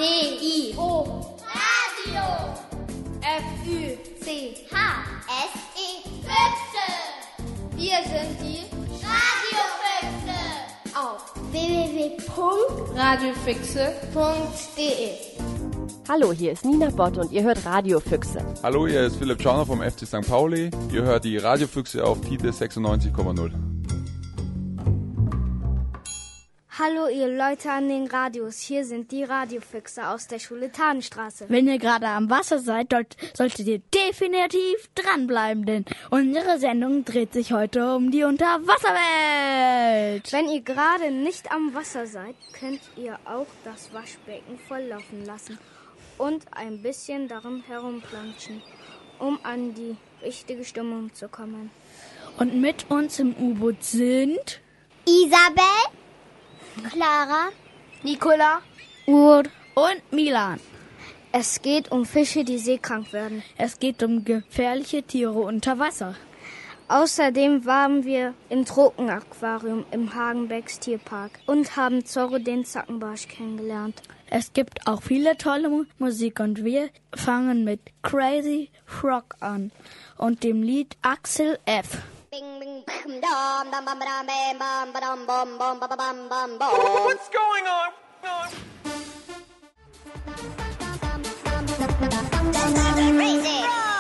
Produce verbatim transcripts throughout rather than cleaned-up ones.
I O Radio. F Ü C H S E Füchse. Wir sind die Radiofüchse. auf w w w punkt radiofüchse punkt d e. Hallo, hier ist Nina Bott und ihr hört Radiofüchse. Hallo, hier ist Philipp Schauner vom F C Sankt Pauli. Ihr hört die Radiofüchse auf Tide sechsundneunzig Komma null. Hallo ihr Leute an den Radios, hier sind die Radiofüchse aus der Schule Tannenstraße. Wenn ihr gerade am Wasser seid, dort solltet ihr definitiv dranbleiben, denn unsere Sendung dreht sich heute um die Unterwasserwelt. Wenn ihr gerade nicht am Wasser seid, könnt ihr auch das Waschbecken volllaufen lassen und ein bisschen darin herumplanschen, um an die richtige Stimmung zu kommen. Und mit uns im U-Boot sind Isabel, Clara, Nicola, Ur und Milan. Es geht um Fische, die seekrank werden. Es geht um gefährliche Tiere unter Wasser. Außerdem waren wir im Tropenaquarium im Hagenbecks Tierpark und haben Zorro den Zackenbarsch kennengelernt. Es gibt auch viele tolle Mu- Musik und wir fangen mit Crazy Frog an und dem Lied Axel F. Bing, bing, bam, dam, dam, bam, bam, bam, bam, bam, bam, bam, bam, bam, bam. What's going on? Crazy.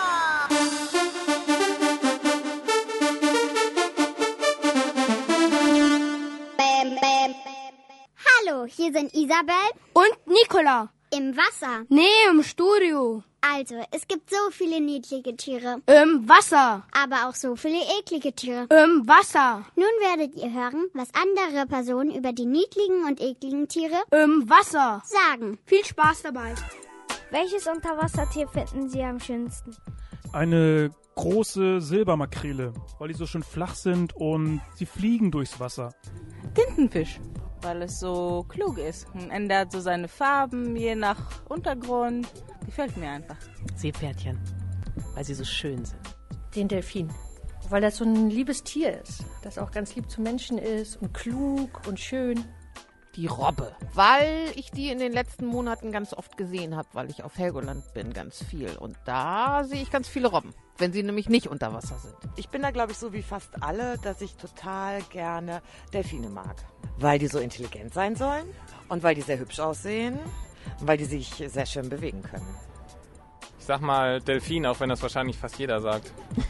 Bam, bam. Hallo, hier sind Isabel Und Nicola. im Wasser. Nee, im Studio. Also, es gibt so viele niedliche Tiere, Im Wasser. aber auch so viele eklige Tiere. Im Wasser. Nun werdet ihr hören, was andere Personen über die niedlichen und ekligen Tiere Im Wasser. sagen. Viel Spaß dabei. Welches Unterwassertier finden Sie am schönsten? Eine große Silbermakrele, weil die so schön flach sind und sie fliegen durchs Wasser. Tintenfisch, weil es so klug ist und ändert so seine Farben je nach Untergrund. Gefällt mir einfach. Seepferdchen, weil sie so schön sind. Den Delfin, weil das so ein liebes Tier ist, das auch ganz lieb zu Menschen ist und klug und schön. Die Robbe, weil ich die in den letzten Monaten ganz oft gesehen habe, weil ich auf Helgoland bin, ganz viel. Und da sehe ich ganz viele Robben, wenn sie nämlich nicht unter Wasser sind. Ich bin da, glaube ich, so wie fast alle, dass ich total gerne Delfine mag. Weil die so intelligent sein sollen und weil die sehr hübsch aussehen und weil die sich sehr schön bewegen können. Ich sag mal Delfin, auch wenn das wahrscheinlich fast jeder sagt.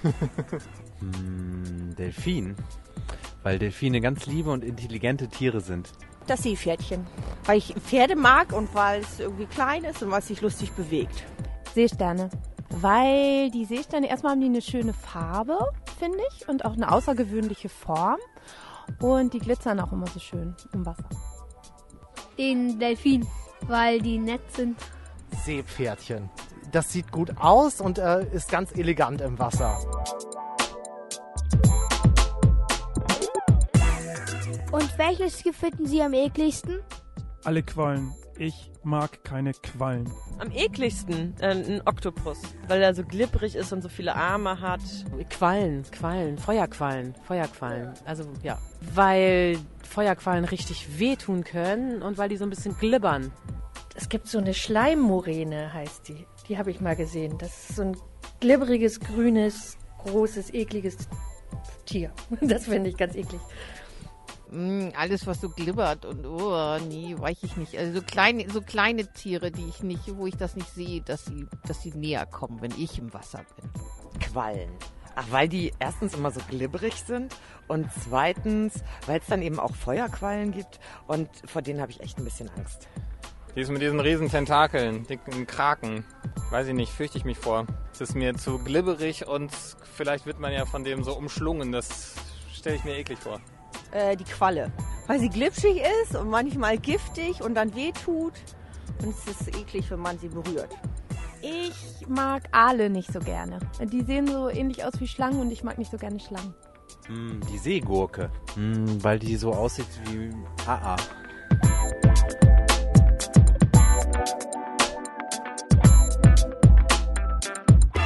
hm, Delfin, weil Delfine ganz liebe und intelligente Tiere sind. Das Seepferdchen, weil ich Pferde mag und weil es irgendwie klein ist und weil es sich lustig bewegt. Seesterne, weil die Seesterne erstmal haben die eine schöne Farbe, finde ich, und auch eine außergewöhnliche Form und die glitzern auch immer so schön im Wasser. Den Delfin, weil die nett sind. Seepferdchen. Das sieht gut aus und äh, ist ganz elegant im Wasser. Und welches Tier finden Sie am ekligsten? Alle Quallen. Ich mag keine Quallen. Am ekligsten äh, ein Oktopus, weil er so glibberig ist und so viele Arme hat. Quallen, Quallen, Feuerquallen, Feuerquallen. Also ja, weil Feuerquallen richtig wehtun können und weil die so ein bisschen glibbern. Es gibt so eine Schleimmoräne, heißt die. Die habe ich mal gesehen. Das ist so ein glibberiges, grünes, großes, ekliges Tier. Das finde ich ganz eklig. Mm, alles, was so glibbert und oh, nee, weiß ich nicht. Also so kleine, so kleine Tiere, die ich nicht, wo ich das nicht sehe, dass sie, dass sie näher kommen, wenn ich im Wasser bin. Quallen. Ach, weil die erstens immer so glibberig sind und zweitens, weil es dann eben auch Feuerquallen gibt und vor denen habe ich echt ein bisschen Angst. Die ist mit diesen riesen Tentakeln, dicken Kraken. Weiß ich nicht, fürchte ich mich vor. Es ist mir zu glibberig und vielleicht wird man ja von dem so umschlungen. Das stelle ich mir eklig vor. Äh, die Qualle, weil sie glitschig ist und manchmal giftig und dann wehtut. Und es ist eklig, wenn man sie berührt. Ich mag Aale nicht so gerne. Die sehen so ähnlich aus wie Schlangen und ich mag nicht so gerne Schlangen. Mm, die Seegurke, mm, weil die so aussieht wie A A.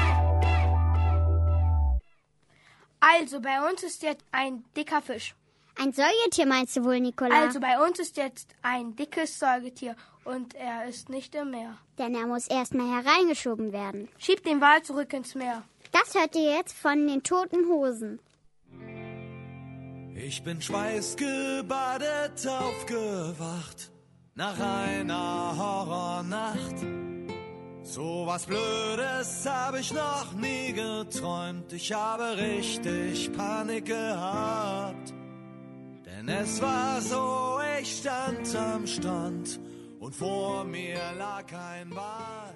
Also, bei uns ist jetzt ein dicker Fisch. Ein Säugetier meinst du wohl, Nicola? Also bei uns ist jetzt ein dickes Säugetier und er ist nicht im Meer. Denn er muss erstmal hereingeschoben werden. Schieb den Wal zurück ins Meer. Das hört ihr jetzt von den Toten Hosen. Ich bin schweißgebadet aufgewacht nach einer Horrornacht. So was Blödes habe ich noch nie geträumt. Ich habe richtig Panik gehabt. Denn es war so, ich stand am Strand und vor mir lag ein Wal.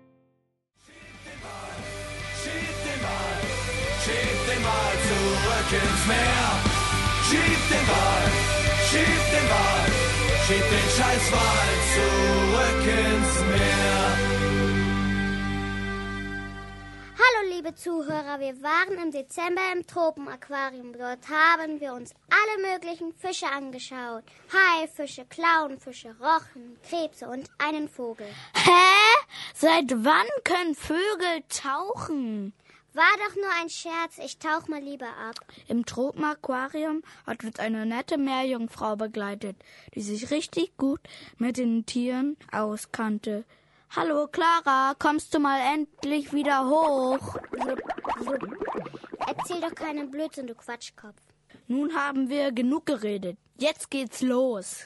Schieb den Wal, schieb den Wal zurück ins Meer. Schieb den Wal, schieb den Wal, schieb den Scheißwal zurück ins Meer. Hallo liebe Zuhörer, wir waren im Dezember im Tropenaquarium. Dort haben wir uns alle möglichen Fische angeschaut. Haifische, Clownfische, Rochen, Krebse und einen Vogel. Hä? Seit wann können Vögel tauchen? War doch nur ein Scherz, ich tauch mal lieber ab. Im Tropenaquarium hat uns eine nette Meerjungfrau begleitet, die sich richtig gut mit den Tieren auskannte. Hallo Clara, kommst du mal endlich wieder hoch? Erzähl doch keinen Blödsinn, du Quatschkopf. Nun haben wir genug geredet. Jetzt geht's los.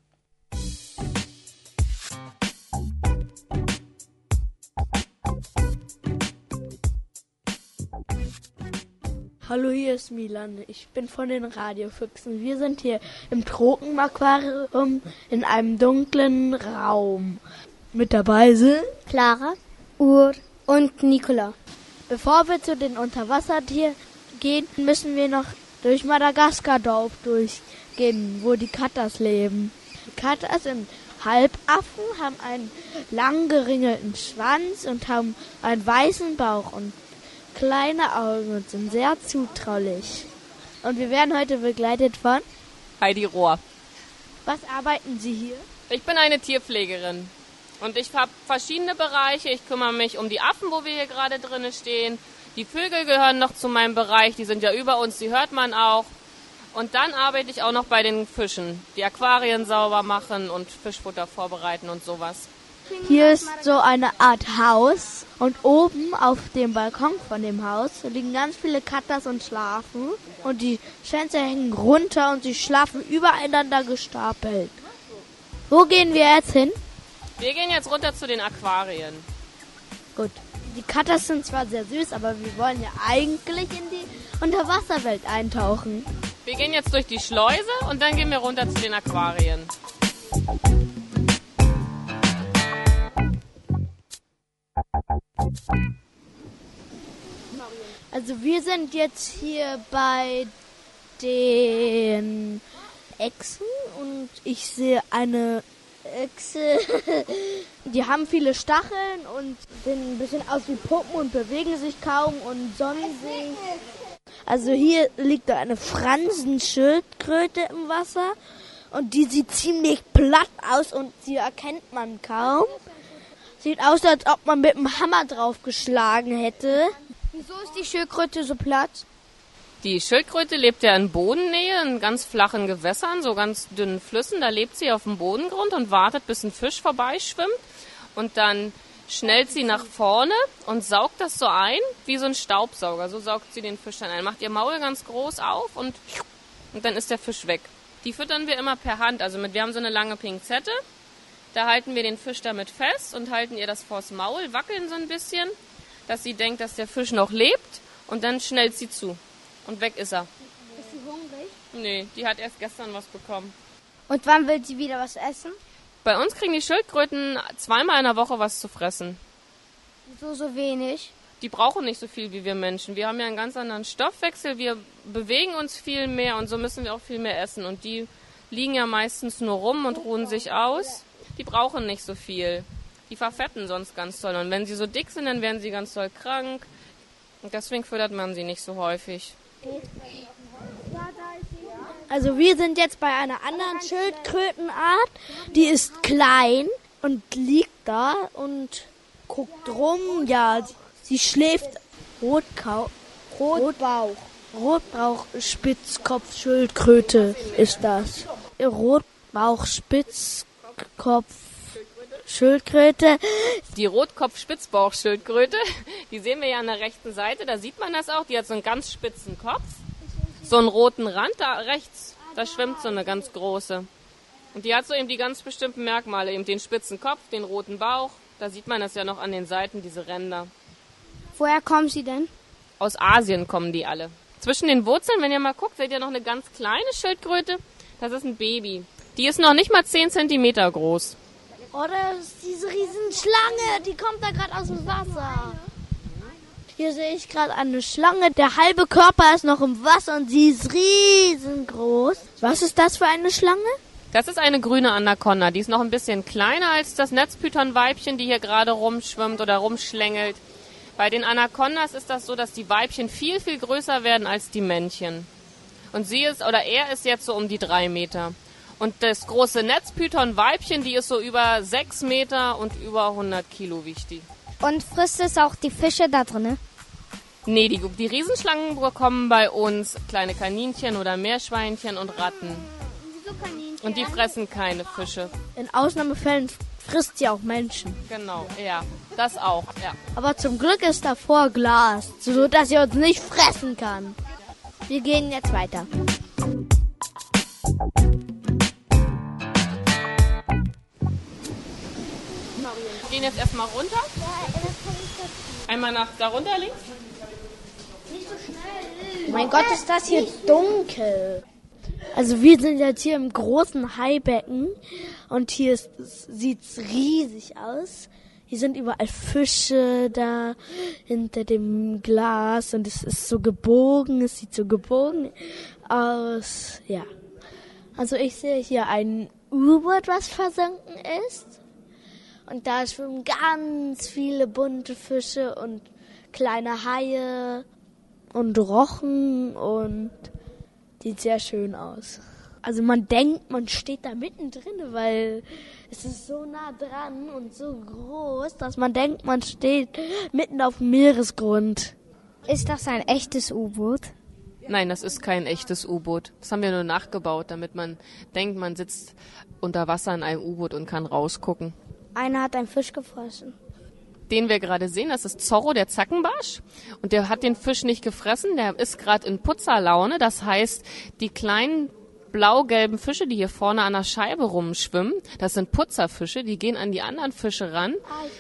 Hallo, hier ist Milan. Ich bin von den Radiofüchsen. Wir sind hier im Tropenaquarium in einem dunklen Raum. Mit dabei sind Clara, Ur und Nicola. Bevor wir zu den Unterwassertieren gehen, müssen wir noch durch Madagaskar-Dorf durchgehen, wo die Katas leben. Die Katas sind Halbaffen, haben einen lang geringelten Schwanz und haben einen weißen Bauch und kleine Augen und sind sehr zutraulich. Und wir werden heute begleitet von Heidi Rohr. Was arbeiten Sie hier? Ich bin eine Tierpflegerin und ich habe verschiedene Bereiche. Ich kümmere mich um die Affen, wo wir hier gerade drin stehen. Die Vögel gehören noch zu meinem Bereich, die sind ja über uns, die hört man auch. Und dann arbeite ich auch noch bei den Fischen, die Aquarien sauber machen und Fischfutter vorbereiten und sowas. Hier ist so eine Art Haus und oben auf dem Balkon von dem Haus liegen ganz viele Katas und schlafen. Und die Schwänze hängen runter und sie schlafen übereinander gestapelt. Wo gehen wir jetzt hin? Wir gehen jetzt runter zu den Aquarien. Gut. Die Katas sind zwar sehr süß, aber wir wollen ja eigentlich in die Unterwasserwelt eintauchen. Wir gehen jetzt durch die Schleuse und dann gehen wir runter zu den Aquarien. Also wir sind jetzt hier bei den Echsen und ich sehe eine Echse. Die haben viele Stacheln und sehen ein bisschen aus wie Puppen und bewegen sich kaum und sonnen sich. Also hier liegt da eine Fransenschildkröte im Wasser und die sieht ziemlich platt aus und sie erkennt man kaum. Sieht aus, als ob man mit dem Hammer draufgeschlagen hätte. Wieso ist die Schildkröte so platt? Die Schildkröte lebt ja in Bodennähe, in ganz flachen Gewässern, so ganz dünnen Flüssen. Da lebt sie auf dem Bodengrund und wartet, bis ein Fisch vorbeischwimmt. Und dann schnellt sie nach vorne und saugt das so ein, wie so ein Staubsauger. So saugt sie den Fisch dann ein. Macht ihr Maul ganz groß auf und, und dann ist der Fisch weg. Die füttern wir immer per Hand. Also mit, wir haben so eine lange Pinzette. Da halten wir den Fisch damit fest und halten ihr das vors Maul, wackeln so ein bisschen, dass sie denkt, dass der Fisch noch lebt und dann schnellt sie zu. Und weg ist er. Ist sie hungrig? Nee, die hat erst gestern was bekommen. Und wann will sie wieder was essen? Bei uns kriegen die Schildkröten zweimal in der Woche was zu fressen. Wieso so wenig? Die brauchen nicht so viel wie wir Menschen. Wir haben ja einen ganz anderen Stoffwechsel, wir bewegen uns viel mehr und so müssen wir auch viel mehr essen. Und die liegen ja meistens nur rum und ruhen sich aus. Die brauchen nicht so viel. Die verfetten sonst ganz toll. Und wenn sie so dick sind, dann werden sie ganz toll krank. Und deswegen füttert man sie nicht so häufig. Also wir sind jetzt bei einer anderen Schildkrötenart. Die ist klein und liegt da und guckt rum. Ja, sie schläft Rotkau, Rotbauch. Rotbauch-Spitzkopfschildkröte ist das. Rotbauch-Spitzkopfschildkröte. Die Rotkopf-Spitzbauchschildkröte, die sehen wir ja an der rechten Seite, da sieht man das auch. Die hat so einen ganz spitzen Kopf, so einen roten Rand, da rechts, da schwimmt so eine ganz große. Und die hat so eben die ganz bestimmten Merkmale, eben den spitzen Kopf, den roten Bauch. Da sieht man das ja noch an den Seiten, diese Ränder. Woher kommen sie denn? Aus Asien kommen die alle. Zwischen den Wurzeln, wenn ihr mal guckt, seht ihr noch eine ganz kleine Schildkröte. Das ist ein Baby. Die ist noch nicht mal zehn Zentimeter groß. Oh, das ist diese riesen Schlange, die kommt da gerade aus dem Wasser. Hier sehe ich gerade eine Schlange. Der halbe Körper ist noch im Wasser und sie ist riesengroß. Was ist das für eine Schlange? Das ist eine grüne Anaconda. Die ist noch ein bisschen kleiner als das Netzpython-Weibchen, die hier gerade rumschwimmt oder rumschlängelt. Bei den Anacondas ist das so, dass die Weibchen viel, viel größer werden als die Männchen. Und sie ist, oder er ist jetzt so um die drei Meter. Und das große Netzpython-Weibchen, die ist so über sechs Meter und über hundert Kilo wichtig. Und frisst es auch die Fische da drin? Nee, die, die Riesenschlangen bekommen bei uns kleine Kaninchen oder Meerschweinchen und Ratten. Wieso Kaninchen? Und die fressen keine Fische. In Ausnahmefällen frisst sie auch Menschen. Genau, ja, das auch, ja. Aber zum Glück ist davor Glas, so dass sie uns nicht fressen kann. Wir gehen jetzt weiter. Wir gehen jetzt erstmal runter. Einmal nach da runter links. Nicht so schnell. Oh mein Gott, ist das hier dunkel. Also wir sind jetzt hier im großen Haibecken und hier sieht es riesig aus. Hier sind überall Fische da hinter dem Glas und es ist so gebogen, es sieht so gebogen aus. Ja, also ich sehe hier ein U-Boot, was versunken ist. Und da schwimmen ganz viele bunte Fische und kleine Haie und Rochen und sieht sehr schön aus. Also man denkt, man steht da mittendrin, weil es ist so nah dran und so groß, dass man denkt, man steht mitten auf dem Meeresgrund. Ist das ein echtes U-Boot? Nein, das ist kein echtes U-Boot. Das haben wir nur nachgebaut, damit man denkt, man sitzt unter Wasser in einem U-Boot und kann rausgucken. Einer hat einen Fisch gefressen. Den wir gerade sehen, das ist Zorro, der Zackenbarsch. Und der hat den Fisch nicht gefressen, der ist gerade in Putzerlaune. Das heißt, die kleinen blau-gelben Fische, die hier vorne an der Scheibe rumschwimmen, das sind Putzerfische, die gehen an die anderen Fische ran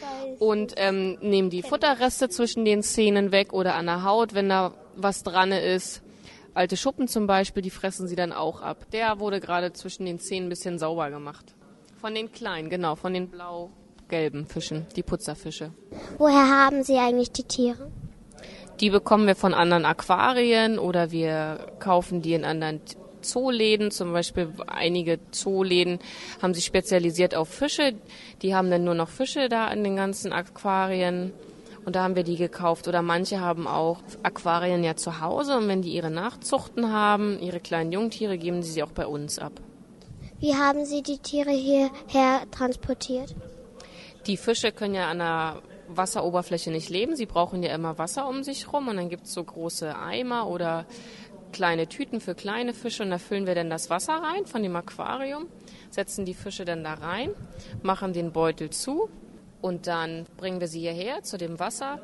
und ähm, nehmen die Futterreste zwischen den Zähnen weg oder an der Haut, wenn da was dran ist. Alte Schuppen zum Beispiel, die fressen sie dann auch ab. Der wurde gerade zwischen den Zähnen ein bisschen sauber gemacht. Von den kleinen, genau, von den blau-gelben Fischen, die Putzerfische. Woher haben Sie eigentlich die Tiere? Die bekommen wir von anderen Aquarien oder wir kaufen die in anderen Zooläden. Zum Beispiel einige Zooläden haben sich spezialisiert auf Fische. Die haben dann nur noch Fische da in den ganzen Aquarien. Und da haben wir die gekauft. Oder manche haben auch Aquarien ja zu Hause. Und wenn die ihre Nachzuchten haben, ihre kleinen Jungtiere, geben sie sie auch bei uns ab. Wie haben Sie die Tiere hierher transportiert? Die Fische können ja an der Wasseroberfläche nicht leben. Sie brauchen ja immer Wasser um sich rum. Und dann gibt es so große Eimer oder kleine Tüten für kleine Fische. Und da füllen wir dann das Wasser rein von dem Aquarium, setzen die Fische dann da rein, machen den Beutel zu. Und dann bringen wir sie hierher zu dem Wasser,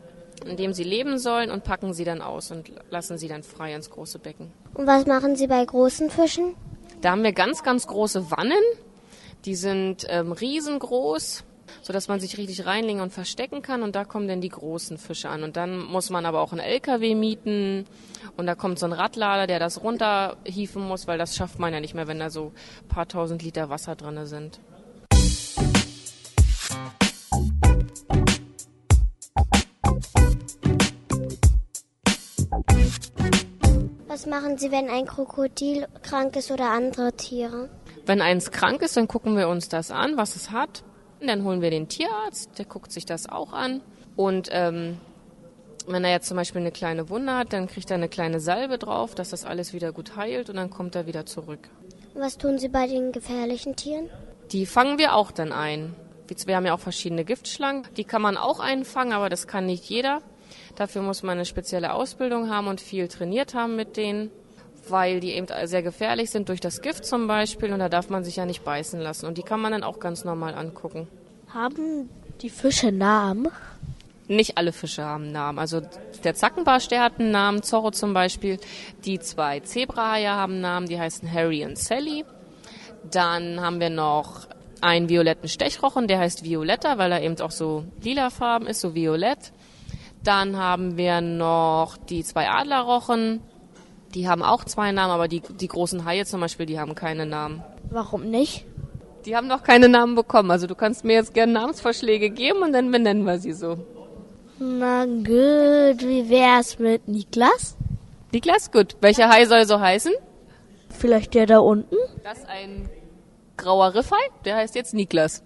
in dem sie leben sollen, und packen sie dann aus und lassen sie dann frei ins große Becken. Und was machen Sie bei großen Fischen? Da haben wir ganz, ganz große Wannen. Die sind ähm, riesengroß, sodass man sich richtig reinlegen und verstecken kann. Und da kommen dann die großen Fische an. Und dann muss man aber auch einen L K W mieten. Und da kommt so ein Radlader, der das runterhieven muss, weil das schafft man ja nicht mehr, wenn da so ein paar tausend Liter Wasser drin sind. Was machen Sie, wenn ein Krokodil krank ist oder andere Tiere? Wenn eins krank ist, dann gucken wir uns das an, was es hat. Und dann holen wir den Tierarzt, der guckt sich das auch an. Und ähm, wenn er jetzt zum Beispiel eine kleine Wunde hat, dann kriegt er eine kleine Salbe drauf, dass das alles wieder gut heilt, und dann kommt er wieder zurück. Was tun Sie bei den gefährlichen Tieren? Die fangen wir auch dann ein. Wir haben ja auch verschiedene Giftschlangen. Die kann man auch einfangen, aber das kann nicht jeder. Dafür muss man eine spezielle Ausbildung haben und viel trainiert haben mit denen, weil die eben sehr gefährlich sind durch das Gift zum Beispiel und da darf man sich ja nicht beißen lassen. Und die kann man dann auch ganz normal angucken. Haben die Fische Namen? Nicht alle Fische haben Namen. Also der Zackenbarsch, der hat einen Namen, Zorro zum Beispiel. Die zwei Zebrahaie haben Namen, die heißen Harry und Sally. Dann haben wir noch einen violetten Stechrochen, der heißt Violetta, weil er eben auch so lila Farben ist, so violett. Dann haben wir noch die zwei Adlerrochen, die haben auch zwei Namen, aber die, die großen Haie zum Beispiel, die haben keine Namen. Warum nicht? Die haben noch keine Namen bekommen. Also du kannst mir jetzt gerne Namensvorschläge geben und dann benennen wir sie so. Na gut, wie wär's mit Niklas? Niklas, gut. Welcher Hai soll so heißen? Vielleicht der da unten? Das ist ein grauer Riffhai, der heißt jetzt Niklas.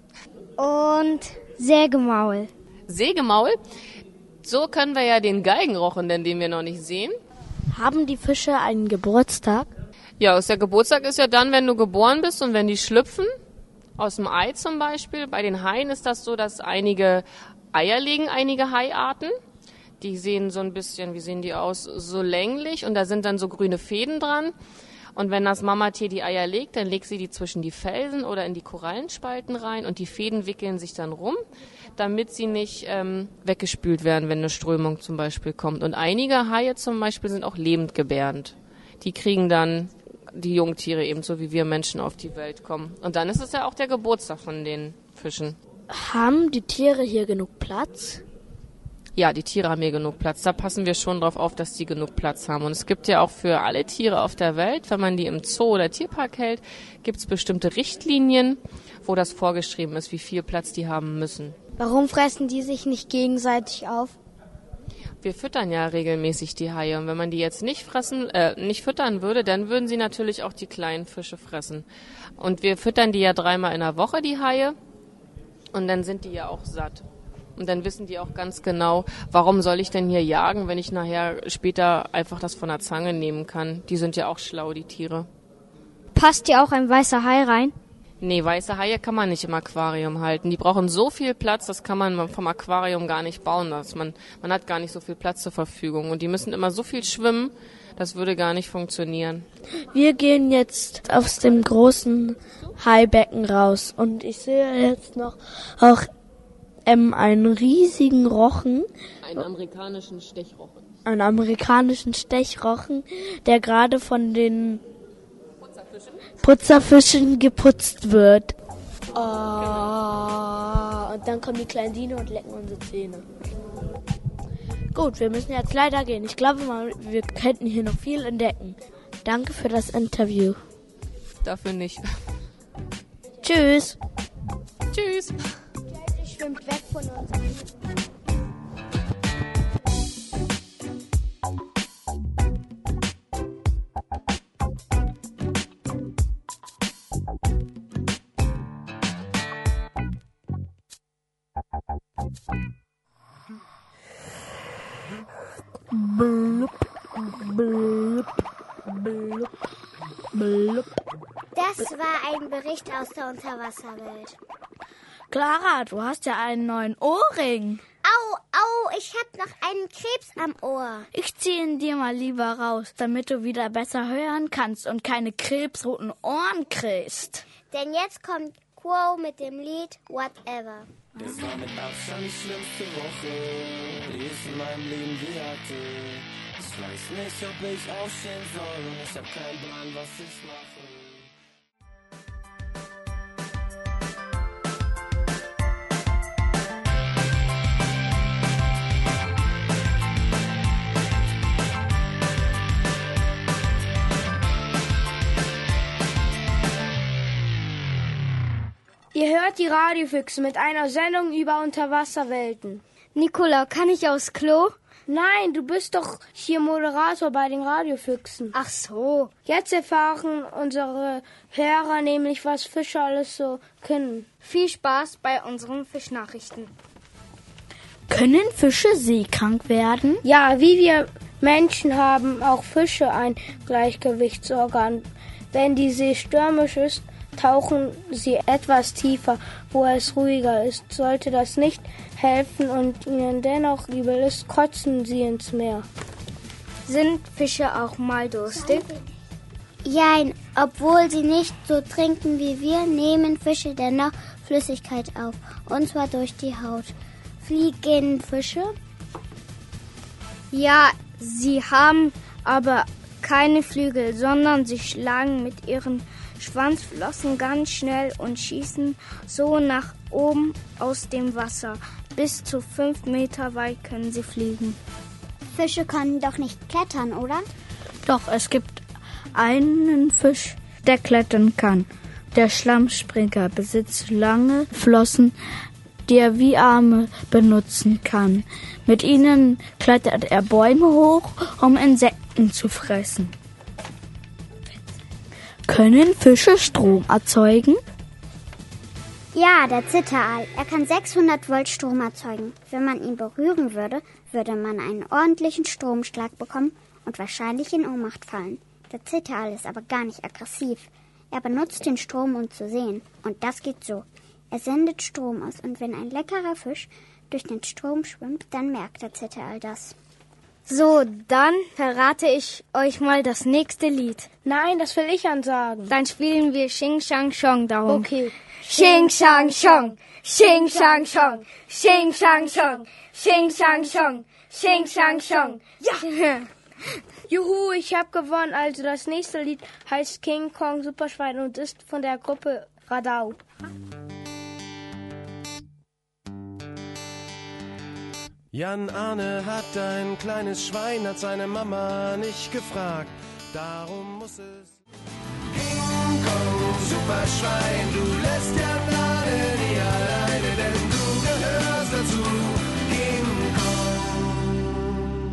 Und Sägemaul. Sägemaul? So können wir ja den Geigenrochen nennen, den wir noch nicht sehen. Haben die Fische einen Geburtstag? Ja, der Geburtstag ist ja dann, wenn du geboren bist und wenn die schlüpfen. Aus dem Ei zum Beispiel. Bei den Haien ist das so, dass einige Eier legen, einige Haiarten. Die sehen so ein bisschen, wie sehen die aus? So länglich und da sind dann so grüne Fäden dran. Und wenn das Mamatier die Eier legt, dann legt sie die zwischen die Felsen oder in die Korallenspalten rein und die Fäden wickeln sich dann rum, damit sie nicht ähm, weggespült werden, wenn eine Strömung zum Beispiel kommt. Und einige Haie zum Beispiel sind auch lebend gebärend. Die kriegen dann die Jungtiere ebenso wie wir Menschen auf die Welt kommen. Und dann ist es ja auch der Geburtstag von den Fischen. Haben die Tiere hier genug Platz? Ja, die Tiere haben hier genug Platz. Da passen wir schon drauf auf, dass die genug Platz haben. Und es gibt ja auch für alle Tiere auf der Welt, wenn man die im Zoo oder Tierpark hält, gibt es bestimmte Richtlinien, wo das vorgeschrieben ist, wie viel Platz die haben müssen. Warum fressen die sich nicht gegenseitig auf? Wir füttern ja regelmäßig die Haie. Und wenn man die jetzt nicht fressen, äh, nicht füttern würde, dann würden sie natürlich auch die kleinen Fische fressen. Und wir füttern die ja dreimal in der Woche, die Haie. Und dann sind die ja auch satt. Und dann wissen die auch ganz genau, warum soll ich denn hier jagen, wenn ich nachher später einfach das von der Zange nehmen kann. Die sind ja auch schlau, die Tiere. Passt hier auch ein weißer Hai rein? Nee, weiße Haie kann man nicht im Aquarium halten. Die brauchen so viel Platz, das kann man vom Aquarium gar nicht bauen. Das man, man hat gar nicht so viel Platz zur Verfügung. Und die müssen immer so viel schwimmen, das würde gar nicht funktionieren. Wir gehen jetzt aus dem großen Haibecken raus. Und ich sehe jetzt noch auch ähm, einen riesigen Rochen. Einen amerikanischen Stechrochen. Einen amerikanischen Stechrochen, der gerade von den Putzerfischen geputzt wird. Oh, und dann kommen die kleinen Dino und lecken unsere Zähne. Gut, wir müssen jetzt leider gehen. Ich glaube mal, wir könnten hier noch viel entdecken. Danke für das Interview. Dafür nicht. Tschüss. Tschüss. Die schwimmt weg von uns. Blub, blub, blub, blub. Das war ein Bericht aus der Unterwasserwelt. Clara, du hast ja einen neuen Ohrring. Au, au, ich hab noch einen Krebs am Ohr. Ich ziehe ihn dir mal lieber raus, damit du wieder besser hören kannst und keine krebsroten Ohren kriegst. Denn jetzt kommt Quo mit dem Lied Whatever. Das war mit Abstand die schlimmste Woche, die ich in meinem Leben je hatte. Ich weiß nicht, ob ich aufstehen soll und ich hab keinen Plan, was ich mache. Ihr hört die Radiofüchse mit einer Sendung über Unterwasserwelten. Nicola, kann ich aufs Klo? Nein, du bist doch hier Moderator bei den Radiofüchsen. Ach so. Jetzt erfahren unsere Hörer nämlich, was Fische alles so können. Viel Spaß bei unseren Fischnachrichten. Können Fische seekrank werden? Ja, wie wir Menschen haben auch Fische ein Gleichgewichtsorgan. Wenn die See stürmisch ist, tauchen sie etwas tiefer, wo es ruhiger ist. Sollte das nicht helfen und ihnen dennoch übel ist, kotzen sie ins Meer. Sind Fische auch mal durstig? Jein, obwohl sie nicht so trinken wie wir, nehmen Fische dennoch Flüssigkeit auf, und zwar durch die Haut. Fliegen Fische? Ja, sie haben aber keine Flügel, sondern sie schlagen mit ihren Schwanzflossen ganz schnell und schießen so nach oben aus dem Wasser. Bis zu fünf Meter weit können sie fliegen. Fische können doch nicht klettern, oder? Doch, es gibt einen Fisch, der klettern kann. Der Schlammspringer besitzt lange Flossen, die er wie Arme benutzen kann. Mit ihnen klettert er Bäume hoch, um Insekten zu fressen. Können Fische Strom erzeugen? Ja, der Zitteraal. Er kann sechshundert Volt Strom erzeugen. Wenn man ihn berühren würde, würde man einen ordentlichen Stromschlag bekommen und wahrscheinlich in Ohnmacht fallen. Der Zitteraal ist aber gar nicht aggressiv. Er benutzt den Strom, um zu sehen. Und das geht so. Er sendet Strom aus und wenn ein leckerer Fisch durch den Strom schwimmt, dann merkt der Zitteraal das. So, dann verrate ich euch mal das nächste Lied. Nein, das will ich ansagen. Dann spielen wir Xing Shang Chong darum. Okay. Xing Shang Chong, Xing Shang Chong, Xing Shang Chong, Xing Shang Chong, Xing Shang Chong. Ja! Juhu, ich habe gewonnen. Also das nächste Lied heißt King Kong Superschwein und ist von der Gruppe Radau. Jan Arne hat ein kleines Schwein, hat seine Mama nicht gefragt. Darum muss es... King Kong Superschwein, du lässt Jan Arne nie alleine, denn du gehörst dazu. King Kong.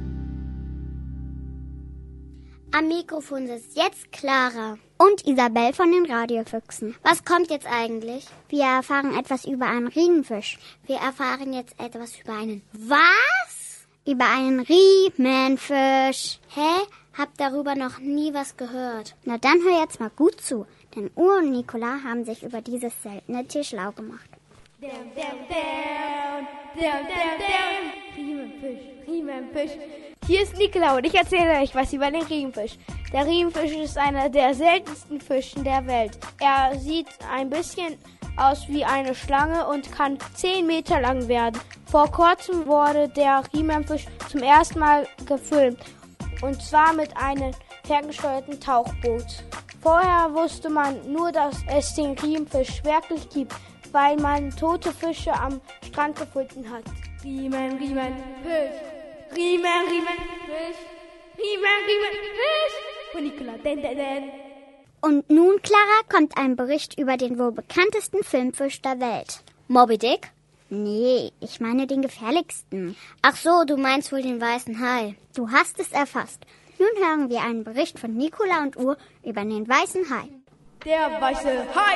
Am Mikrofon sitzt jetzt Clara und Isabel von den Radiofüchsen. Was kommt jetzt eigentlich? Wir erfahren etwas über einen Riemenfisch. Wir erfahren jetzt etwas über einen... Was? Über einen Riemenfisch. Hä? Hab darüber noch nie was gehört. Na dann hör jetzt mal gut zu, denn Uhr und Nicola haben sich über dieses seltene Tier schlau gemacht. Down, down, down, down, down, down. Riemenfisch, Riemenfisch. Hier ist Nicola und ich erzähle euch was über den Riemenfisch. Der Riemenfisch ist einer der seltensten Fischen der Welt. Er sieht ein bisschen aus wie eine Schlange und kann zehn Meter lang werden. Vor kurzem wurde der Riemenfisch zum ersten Mal gefilmt. Und zwar mit einem ferngesteuerten Tauchboot. Vorher wusste man nur, dass es den Riemenfisch wirklich gibt, weil man tote Fische am Strand gefunden hat. Riemen, Riemen, Fisch. Riemen, Riemen, Fisch. Riemen, Riemen, Fisch. Und Nicola, den, den, den. Und nun, Clara, kommt ein Bericht über den wohl bekanntesten Filmfisch der Welt. Moby Dick? Nee, ich meine den gefährlichsten. Ach so, du meinst wohl den weißen Hai. Du hast es erfasst. Nun hören wir einen Bericht von Nicola und Uhr über den weißen Hai. Der weiße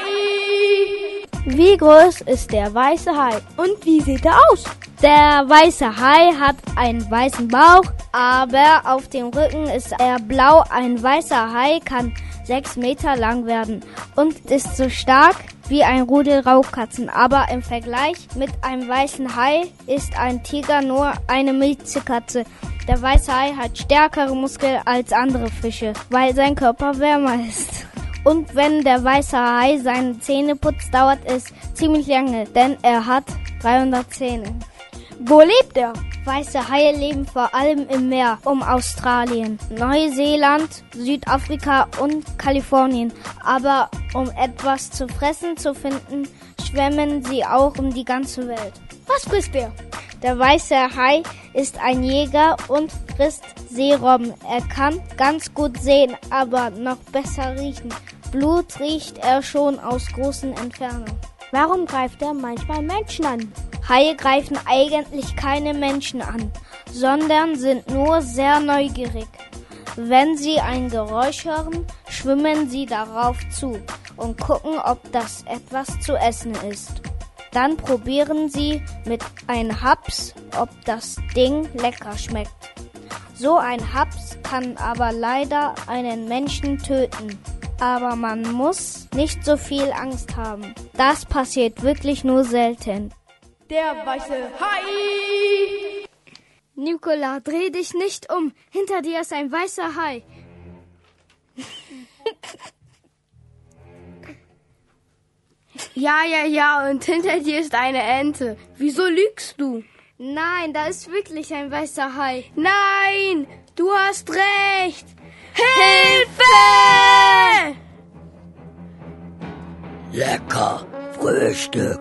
Hai! Wie groß ist der weiße Hai? Und wie sieht er aus? Der weiße Hai hat einen weißen Bauch, aber auf dem Rücken ist er blau. Ein weißer Hai kann sechs Meter lang werden und ist so stark wie ein Rudel Raubkatzen. Aber im Vergleich mit einem weißen Hai ist ein Tiger nur eine Miezekatze. Der weiße Hai hat stärkere Muskeln als andere Fische, weil sein Körper wärmer ist. Und wenn der weiße Hai seine Zähne putzt, dauert es ziemlich lange, denn er hat dreihundert Zähne. Wo lebt er? Weiße Haie leben vor allem im Meer um Australien, Neuseeland, Südafrika und Kalifornien. Aber um etwas zu fressen zu finden, schwimmen sie auch um die ganze Welt. Was frisst er? Der weiße Hai ist ein Jäger und frisst Seerobben. Er kann ganz gut sehen, aber noch besser riechen. Blut riecht er schon aus großen Entfernungen. Warum greift er manchmal Menschen an? Haie greifen eigentlich keine Menschen an, sondern sind nur sehr neugierig. Wenn sie ein Geräusch hören, schwimmen sie darauf zu und gucken, ob das etwas zu essen ist. Dann probieren sie mit einem Haps, ob das Ding lecker schmeckt. So ein Haps kann aber leider einen Menschen töten. aber man muss nicht so viel Angst haben. Das passiert wirklich nur selten. Der weiße Hai! Nicola, dreh dich nicht um. Hinter dir ist ein weißer Hai. Ja, ja, ja, und hinter dir ist eine Ente. Wieso lügst du? Nein, da ist wirklich ein weißer Hai. Nein, du hast recht. Hilfe! Lecker Frühstück.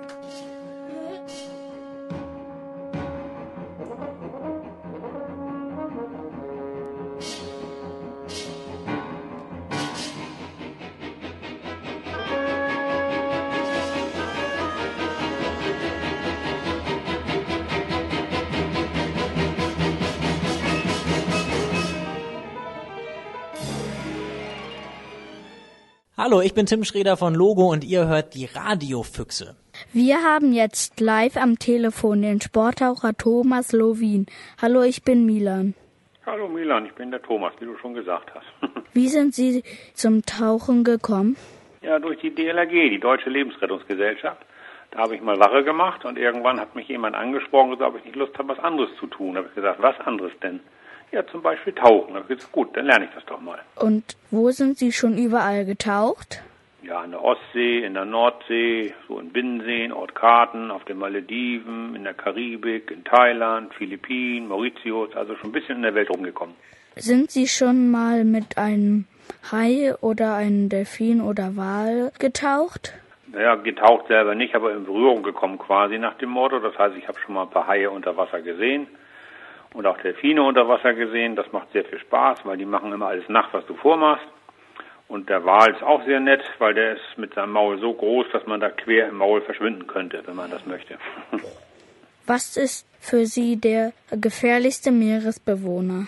Hallo, ich bin Tim Schreder von Logo und ihr hört die Radiofüchse. Wir haben jetzt live am Telefon den Sporttaucher Thomas Lowin. Hallo, ich bin Milan. Hallo Milan, ich bin der Thomas, wie du schon gesagt hast. Wie sind Sie zum Tauchen gekommen? Ja, durch die D L R G, die Deutsche Lebensrettungsgesellschaft. Da habe ich mal Wache gemacht und irgendwann hat mich jemand angesprochen und gesagt, ob ich nicht Lust habe, was anderes zu tun. Da habe ich gesagt, was anderes denn? Ja, zum Beispiel tauchen. Da habe ich gesagt, gut, dann lerne ich das doch mal. Und wo sind Sie schon überall getaucht? Ja, in der Ostsee, in der Nordsee, so in Binnenseen, Ortkarten, auf den Malediven, in der Karibik, in Thailand, Philippinen, Mauritius, also schon ein bisschen in der Welt rumgekommen. Sind Sie schon mal mit einem Hai oder einem Delfin oder Wal getaucht? Naja, getaucht selber nicht, aber in Berührung gekommen quasi nach dem Motto. Das heißt, ich habe schon mal ein paar Haie unter Wasser gesehen. Und auch Delfine unter Wasser gesehen. Das macht sehr viel Spaß, weil die machen immer alles nach, was du vormachst. Und der Wal ist auch sehr nett, weil der ist mit seinem Maul so groß, dass man da quer im Maul verschwinden könnte, wenn man das möchte. Was ist für Sie der gefährlichste Meeresbewohner?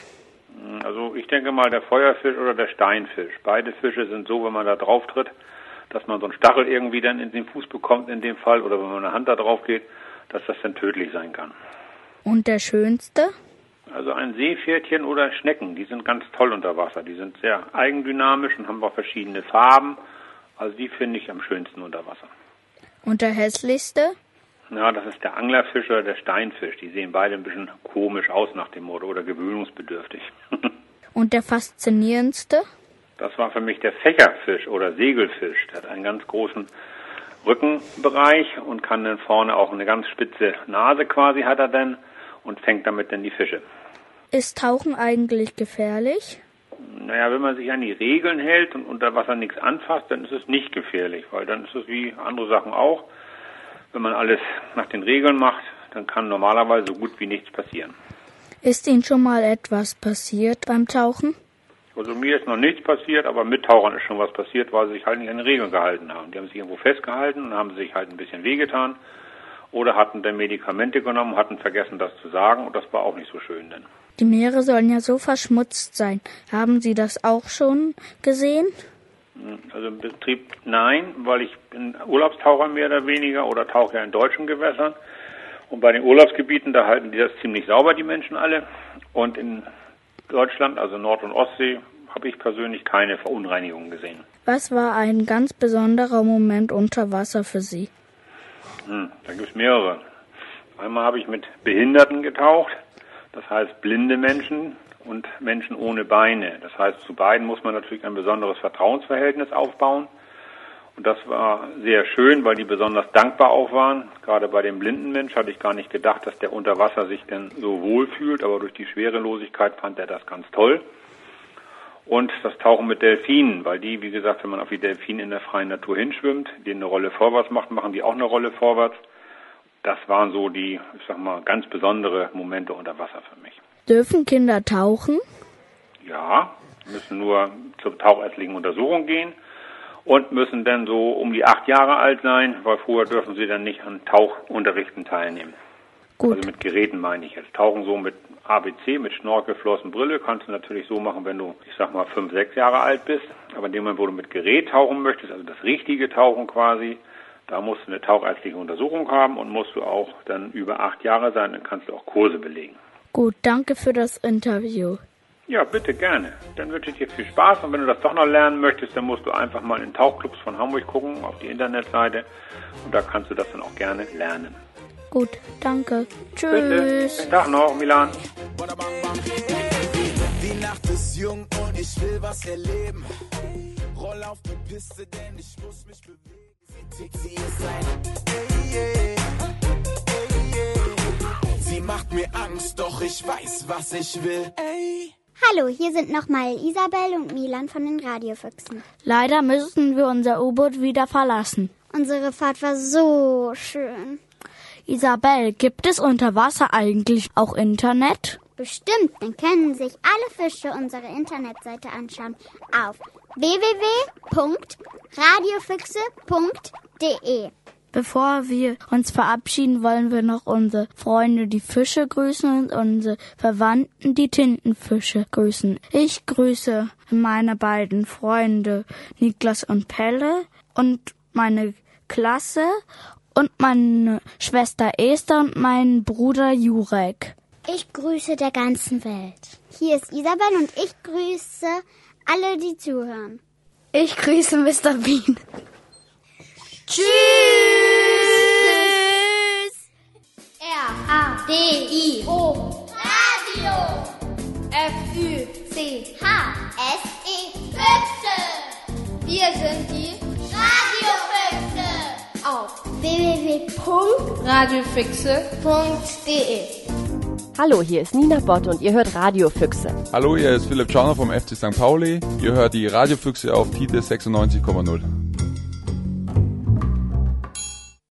Also ich denke mal der Feuerfisch oder der Steinfisch. Beide Fische sind so, wenn man da drauf tritt, dass man so einen Stachel irgendwie dann in den Fuß bekommt in dem Fall. Oder wenn man eine Hand da drauf geht, dass das dann tödlich sein kann. Und der schönste? Also ein Seepferdchen oder Schnecken, die sind ganz toll unter Wasser. Die sind sehr eigendynamisch und haben auch verschiedene Farben. Also die finde ich am schönsten unter Wasser. Und der hässlichste? Ja, das ist der Anglerfisch oder der Steinfisch. Die sehen beide ein bisschen komisch aus nach dem Motto oder gewöhnungsbedürftig. Und der faszinierendste? Das war für mich der Fächerfisch oder Segelfisch. Der hat einen ganz großen Rückenbereich und kann dann vorne auch eine ganz spitze Nase quasi hat er dann und fängt damit dann die Fische. Ist Tauchen eigentlich gefährlich? Naja, wenn man sich an die Regeln hält und unter Wasser nichts anfasst, dann ist es nicht gefährlich, weil dann ist es wie andere Sachen auch. Wenn man alles nach den Regeln macht, dann kann normalerweise so gut wie nichts passieren. Ist Ihnen schon mal etwas passiert beim Tauchen? Also mir ist noch nichts passiert, aber mit Tauchern ist schon was passiert, weil sie sich halt nicht an die Regeln gehalten haben. Die haben sich irgendwo festgehalten und haben sich halt ein bisschen wehgetan oder hatten dann Medikamente genommen, hatten vergessen, das zu sagen und das war auch nicht so schön denn. Die Meere sollen ja so verschmutzt sein. Haben Sie das auch schon gesehen? Also im Betrieb nein, weil ich bin Urlaubstaucher mehr oder weniger oder tauche ja in deutschen Gewässern. Und bei den Urlaubsgebieten, da halten die das ziemlich sauber, die Menschen alle. Und in Deutschland, also Nord- und Ostsee, habe ich persönlich keine Verunreinigungen gesehen. Was war ein ganz besonderer Moment unter Wasser für Sie? Hm, da gibt es mehrere. Einmal habe ich mit Behinderten getaucht, das heißt blinde Menschen und Menschen ohne Beine. Das heißt, zu beiden muss man natürlich ein besonderes Vertrauensverhältnis aufbauen. Und das war sehr schön, weil die besonders dankbar auch waren. Gerade bei dem blinden Mensch hatte ich gar nicht gedacht, dass der unter Wasser sich denn so wohl fühlt, aber durch die Schwerelosigkeit fand er das ganz toll. Und das Tauchen mit Delfinen, weil die, wie gesagt, wenn man auf die Delfine in der freien Natur hinschwimmt, denen eine Rolle vorwärts macht, machen die auch eine Rolle vorwärts. Das waren so die, ich sag mal, ganz besondere Momente unter Wasser für mich. Dürfen Kinder tauchen? Ja, müssen nur zur tauchärztlichen Untersuchung gehen und müssen dann so um die acht Jahre alt sein, weil vorher dürfen sie dann nicht an Tauchunterrichten teilnehmen. Gut. Also mit Geräten meine ich jetzt. Tauchen so mit A B C, mit Schnorkel, Flossen, Brille kannst du natürlich so machen, wenn du, ich sag mal, fünf, sechs Jahre alt bist. Aber in dem Moment, wo du mit Gerät tauchen möchtest, also das richtige Tauchen quasi, da musst du eine tauchärztliche Untersuchung haben und musst du auch dann über acht Jahre sein, dann kannst du auch Kurse belegen. Gut, danke für das Interview. Ja, bitte, gerne. Dann wünsche ich dir viel Spaß und wenn du das doch noch lernen möchtest, dann musst du einfach mal in den Tauchclubs von Hamburg gucken, auf die Internetseite und da kannst du das dann auch gerne lernen. Gut, danke. Tschüss. Bitte. Schönen Tag noch, Milan. Die Nacht ist jung und ich will was erleben. Roll auf die Piste, denn ich muss mich bewegen. Sie, sie ist ein ey, ey, ey, ey. Sie macht mir Angst, doch ich weiß, was ich will. Ey. Hallo, hier sind nochmal Isabel und Milan von den Radiofüchsen. Leider müssen wir unser U-Boot wieder verlassen. Unsere Fahrt war so schön. Isabel, gibt es unter Wasser eigentlich auch Internet? Bestimmt, dann können sich alle Fische unsere Internetseite anschauen auf w w w punkt radiofüchse punkt de. Bevor wir uns verabschieden, wollen wir noch unsere Freunde, die Fische, grüßen und unsere Verwandten, die Tintenfische, grüßen. Ich grüße meine beiden Freunde Niklas und Pelle und meine Klasse und meine Schwester Esther und meinen Bruder Jurek. Ich grüße der ganzen Welt. Hier ist Isabel und ich grüße alle, die zuhören. Ich grüße Mister Bean. Tschüss! R A D I O Radio F Ü C H S E Füchse. Wir sind die Radiofüchse auf w w w punkt radiofüchse punkt de. Hallo, hier ist Nina Bott und ihr hört Radiofüchse. Hallo, hier ist Philipp Schauner vom F C Sankt Pauli. Ihr hört die Radiofüchse auf T I D E sechsundneunzig Komma null.